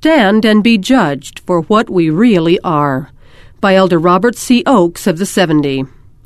Stand and be judged for what we really are, by Elder Robert C. Oakes of the 70.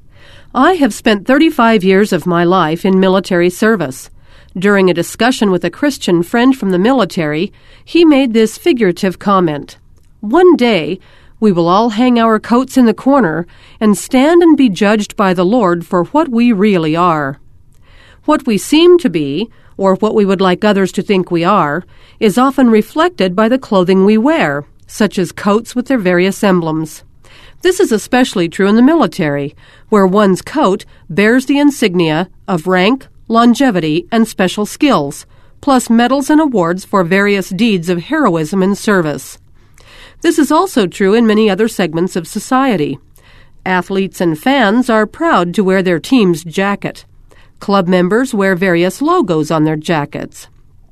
I have spent 35 years of my life in military service. During a discussion with a Christian friend from the military, he made this figurative comment: "One day, we will all hang our coats in the corner and stand and be judged by the Lord for what we really are." What we seem to be, or what we would like others to think we are, is often reflected by the clothing we wear, such as coats with their various emblems. This is especially true in the military, where one's coat bears the insignia of rank, longevity, and special skills, plus medals and awards for various deeds of heroism in service. This is also true in many other segments of society. Athletes and fans are proud to wear their team's jacket. Club members wear various logos on their jackets.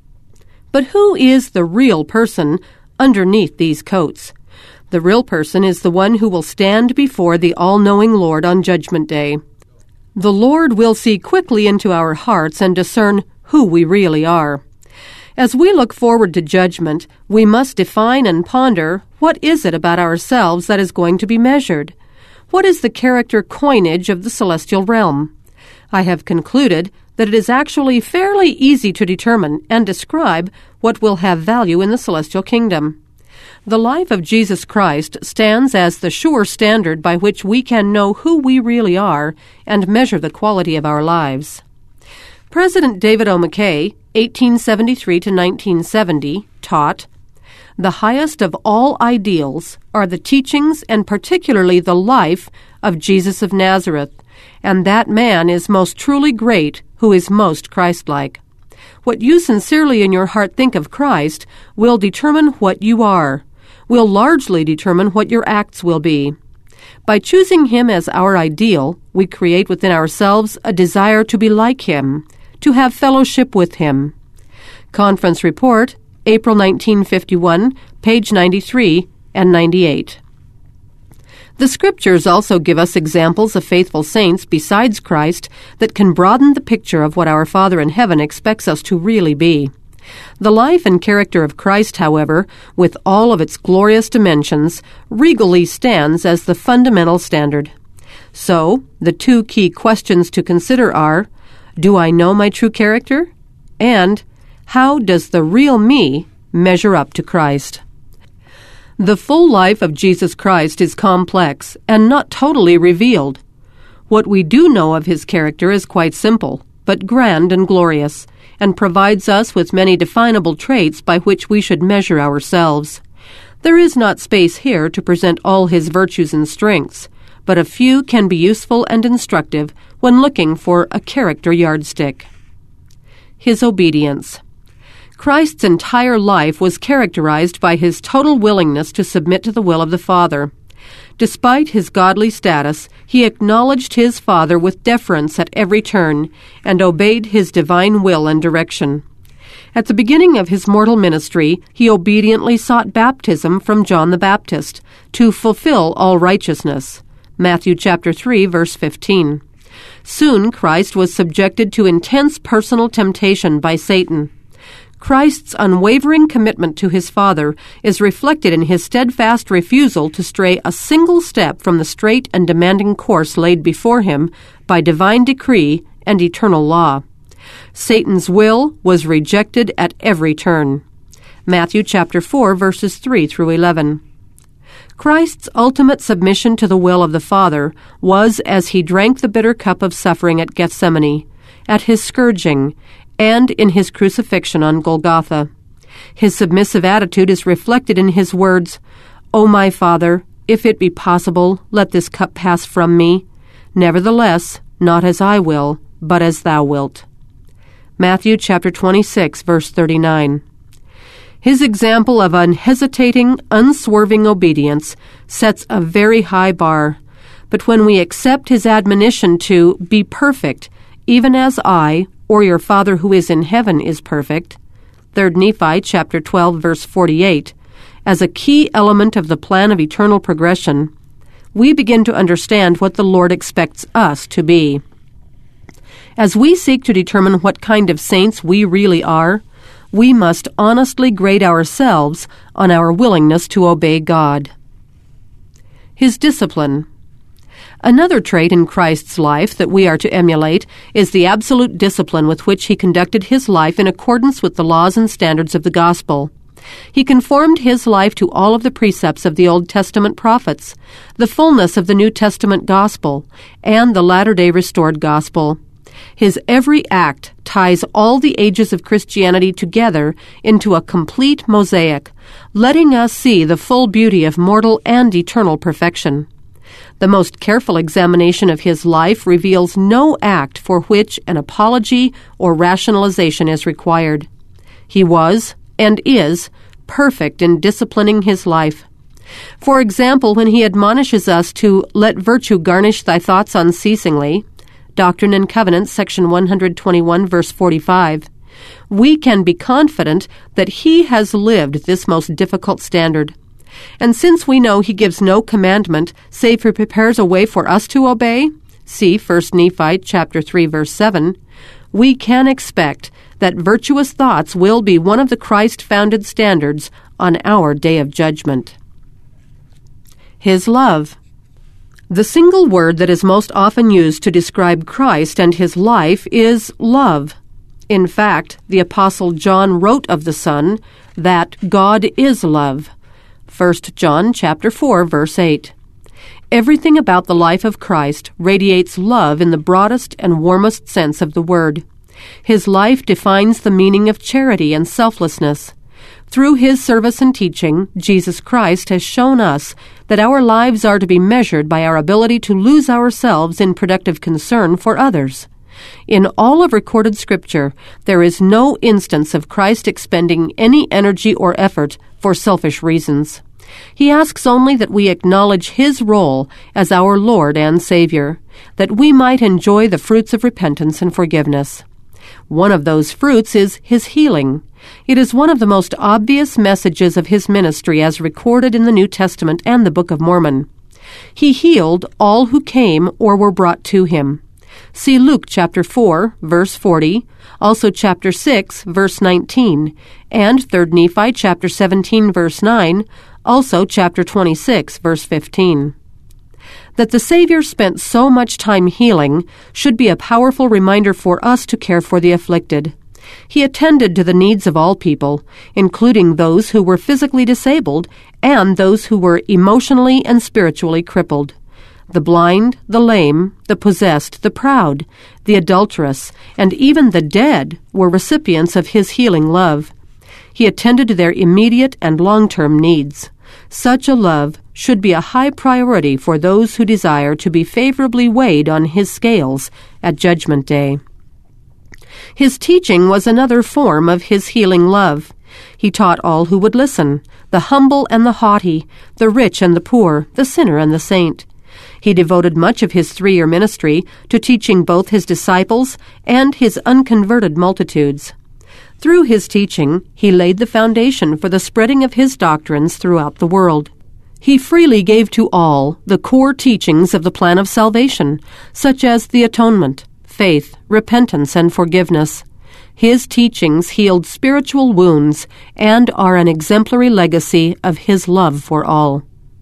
But who is the real person underneath these coats? The real person is the one who will stand before the all-knowing Lord on Judgment Day. The Lord will see quickly into our hearts and discern who we really are. As we look forward to judgment, we must define and ponder, what is it about ourselves that is going to be measured? What is the character coinage of the celestial realm? I have concluded that it is actually fairly easy to determine and describe what will have value in the celestial kingdom. The life of Jesus Christ stands as the sure standard by which we can know who we really are and measure the quality of our lives. President David O. McKay, 1873 to 1970, taught, "The highest of all ideals are the teachings and particularly the life of Jesus of Nazareth, and that man is most truly great who is most Christ-like. What you sincerely in your heart think of Christ will determine what you are, will largely determine what your acts will be. By choosing Him as our ideal, we create within ourselves a desire to be like Him, to have fellowship with Him." Conference Report, April 1951, page 93 and 98. The Scriptures also give us examples of faithful saints besides Christ that can broaden the picture of what our Father in heaven expects us to really be. The life and character of Christ, however, with all of its glorious dimensions, regally stands as the fundamental standard. So, the two key questions to consider are, do I know my true character? And, how does the real me measure up to Christ? The full life of Jesus Christ is complex and not totally revealed. What we do know of His character is quite simple, but grand and glorious, and provides us with many definable traits by which we should measure ourselves. There is not space here to present all His virtues and strengths, but a few can be useful and instructive when looking for a character yardstick. His obedience. Christ's entire life was characterized by His total willingness to submit to the will of the Father. Despite His godly status, He acknowledged His Father with deference at every turn and obeyed His divine will and direction. At the beginning of His mortal ministry, He obediently sought baptism from John the Baptist to fulfill all righteousness. Matthew chapter 3, verse 15. Soon Christ was subjected to intense personal temptation by Satan. Christ's unwavering commitment to His Father is reflected in His steadfast refusal to stray a single step from the straight and demanding course laid before Him by divine decree and eternal law. Satan's will was rejected at every turn. Matthew chapter 4, verses 3 through 11. Christ's ultimate submission to the will of the Father was as He drank the bitter cup of suffering at Gethsemane, at His scourging, and in His crucifixion on Golgotha. His submissive attitude is reflected in His words, "O my Father, if it be possible, let this cup pass from me. Nevertheless, not as I will, but as Thou wilt." Matthew chapter 26, verse 39. His example of unhesitating, unswerving obedience sets a very high bar. But when we accept His admonition to be perfect, even as I, or your Father who is in heaven, is perfect, 3 Nephi chapter 12, verse 48, as a key element of the plan of eternal progression, we begin to understand what the Lord expects us to be. As we seek to determine what kind of saints we really are, we must honestly grade ourselves on our willingness to obey God. His discipline. Another trait in Christ's life that we are to emulate is the absolute discipline with which he conducted his life in accordance with the laws and standards of the gospel. He conformed his life to all of the precepts of the Old Testament prophets, the fullness of the New Testament gospel, and the latter-day restored gospel. His every act ties all the ages of Christianity together into a complete mosaic, letting us see the full beauty of mortal and eternal perfection. The most careful examination of his life reveals no act for which an apology or rationalization is required. He was, and is, perfect in disciplining his life. For example, when he admonishes us to let virtue garnish thy thoughts unceasingly, Doctrine and Covenants, section 121, verse 45, we can be confident that he has lived this most difficult standard. And since we know he gives no commandment save he prepares a way for us to obey, see 1 Nephi chapter 3, verse 7, we can expect that virtuous thoughts will be one of the Christ-founded standards on our day of judgment. His love. The single word that is most often used to describe Christ and his life is love. In fact, the Apostle John wrote of the Son that God is love. 1 John chapter 4, verse 8. Everything about the life of Christ radiates love in the broadest and warmest sense of the word. His life defines the meaning of charity and selflessness. Through his service and teaching, Jesus Christ has shown us that our lives are to be measured by our ability to lose ourselves in productive concern for others. In all of recorded Scripture, there is no instance of Christ expending any energy or effort for selfish reasons. He asks only that we acknowledge his role as our Lord and Savior, that we might enjoy the fruits of repentance and forgiveness. One of those fruits is his healing. It is one of the most obvious messages of his ministry as recorded in the New Testament and the Book of Mormon. He healed all who came or were brought to him. See Luke chapter 4, verse 40, also chapter 6, verse 19, and 3 Nephi chapter 17, verse 9, also chapter 26, verse 15. That the Savior spent so much time healing should be a powerful reminder for us to care for the afflicted. He attended to the needs of all people, including those who were physically disabled and those who were emotionally and spiritually crippled. The blind, the lame, the possessed, the proud, the adulterous, and even the dead were recipients of his healing love. He attended to their immediate and long-term needs. Such a love should be a high priority for those who desire to be favorably weighed on his scales at Judgment Day. His teaching was another form of his healing love. He taught all who would listen, the humble and the haughty, the rich and the poor, the sinner and the saint. He devoted much of his 3-year ministry to teaching both his disciples and his unconverted multitudes. Through his teaching, he laid the foundation for the spreading of his doctrines throughout the world. He freely gave to all the core teachings of the plan of salvation, such as the atonement, faith, repentance, and forgiveness. His teachings healed spiritual wounds and are an exemplary legacy of his love for all.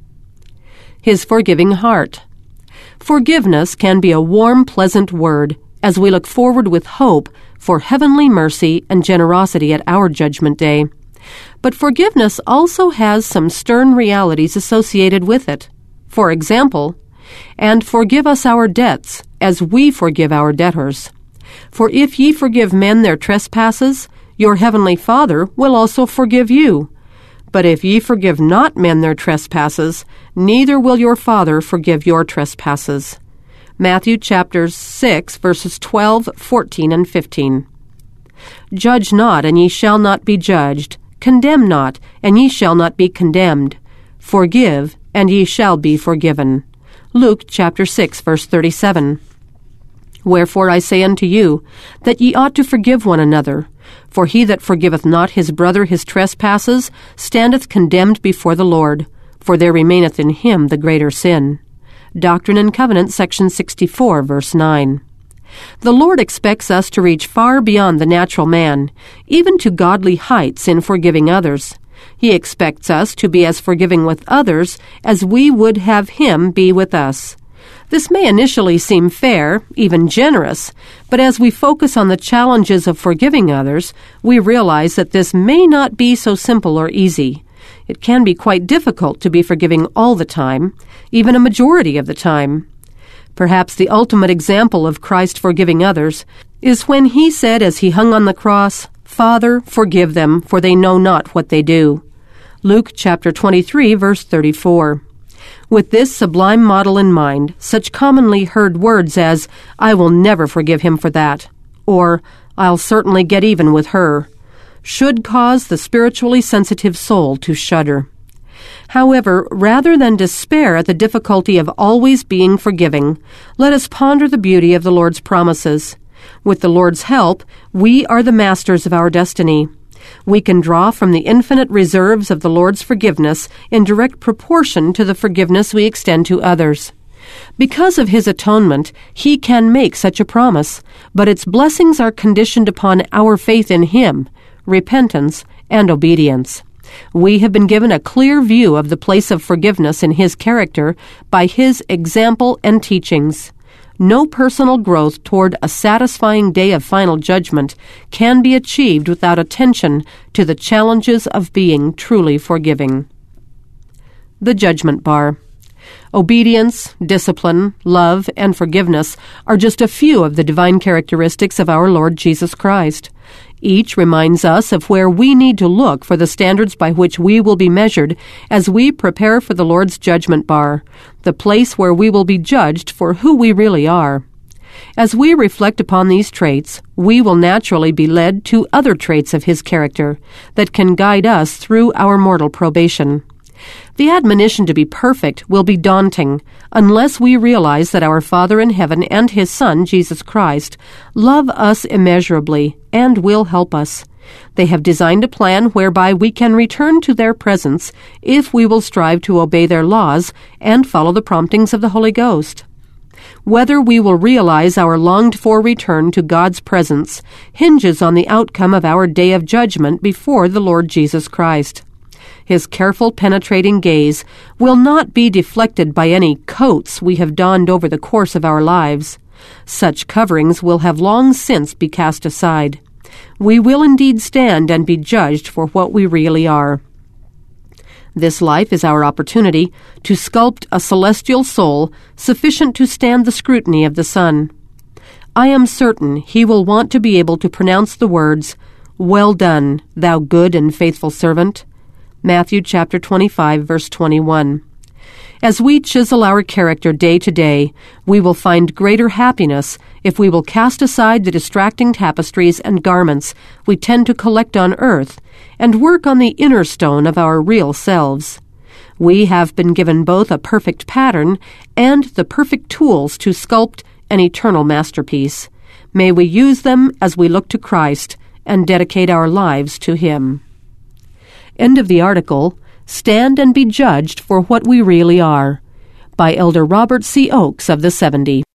His forgiving heart. Forgiveness can be a warm, pleasant word as we look forward with hope for heavenly mercy and generosity at our Judgment Day. But forgiveness also has some stern realities associated with it. For example, and forgive us our debts, as we forgive our debtors. For if ye forgive men their trespasses, your heavenly Father will also forgive you. But if ye forgive not men their trespasses, neither will your Father forgive your trespasses. Matthew chapter 6, verses 12, 14, and 15. Judge not, and ye shall not be judged. Condemn not, and ye shall not be condemned. Forgive, and ye shall be forgiven. Luke chapter 6, verse 37. Wherefore I say unto you, that ye ought to forgive one another. For he that forgiveth not his brother his trespasses standeth condemned before the Lord, for there remaineth in him the greater sin. Doctrine and Covenants, section 64, verse 9. The Lord expects us to reach far beyond the natural man, even to godly heights in forgiving others. He expects us to be as forgiving with others as we would have Him be with us. This may initially seem fair, even generous, but as we focus on the challenges of forgiving others, we realize that this may not be so simple or easy. It can be quite difficult to be forgiving all the time, even a majority of the time. Perhaps the ultimate example of Christ forgiving others is when He said as He hung on the cross, "Father, forgive them, for they know not what they do." Luke chapter 23, verse 34. With this sublime model in mind, such commonly heard words as, "I will never forgive him for that," or "I'll certainly get even with her," should cause the spiritually sensitive soul to shudder. However, rather than despair at the difficulty of always being forgiving, let us ponder the beauty of the Lord's promises. With the Lord's help, we are the masters of our destiny. We can draw from the infinite reserves of the Lord's forgiveness in direct proportion to the forgiveness we extend to others. Because of His atonement, He can make such a promise, but its blessings are conditioned upon our faith in Him, repentance, and obedience. We have been given a clear view of the place of forgiveness in His character by His example and teachings. No personal growth toward a satisfying day of final judgment can be achieved without attention to the challenges of being truly forgiving. The Judgment Bar. Obedience, discipline, love, and forgiveness are just a few of the divine characteristics of our Lord Jesus Christ. Each reminds us of where we need to look for the standards by which we will be measured as we prepare for the Lord's judgment bar, the place where we will be judged for who we really are. As we reflect upon these traits, we will naturally be led to other traits of His character that can guide us through our mortal probation. The admonition to be perfect will be daunting unless we realize that our Father in heaven and His Son, Jesus Christ, love us immeasurably and will help us. They have designed a plan whereby we can return to their presence if we will strive to obey their laws and follow the promptings of the Holy Ghost. Whether we will realize our longed-for return to God's presence hinges on the outcome of our day of judgment before the Lord Jesus Christ. His careful, penetrating gaze will not be deflected by any coats we have donned over the course of our lives. Such coverings will have long since be cast aside. We will indeed stand and be judged for what we really are. This life is our opportunity to sculpt a celestial soul sufficient to stand the scrutiny of the sun. I am certain He will want to be able to pronounce the words, "Well done, thou good and faithful servant." Matthew chapter 25, verse 21. As we chisel our character day to day, we will find greater happiness if we will cast aside the distracting tapestries and garments we tend to collect on earth and work on the inner stone of our real selves. We have been given both a perfect pattern and the perfect tools to sculpt an eternal masterpiece. May we use them as we look to Christ and dedicate our lives to Him. End of the article, Stand and Be Judged for What We Really Are, by Elder Robert C. Oakes of the 70.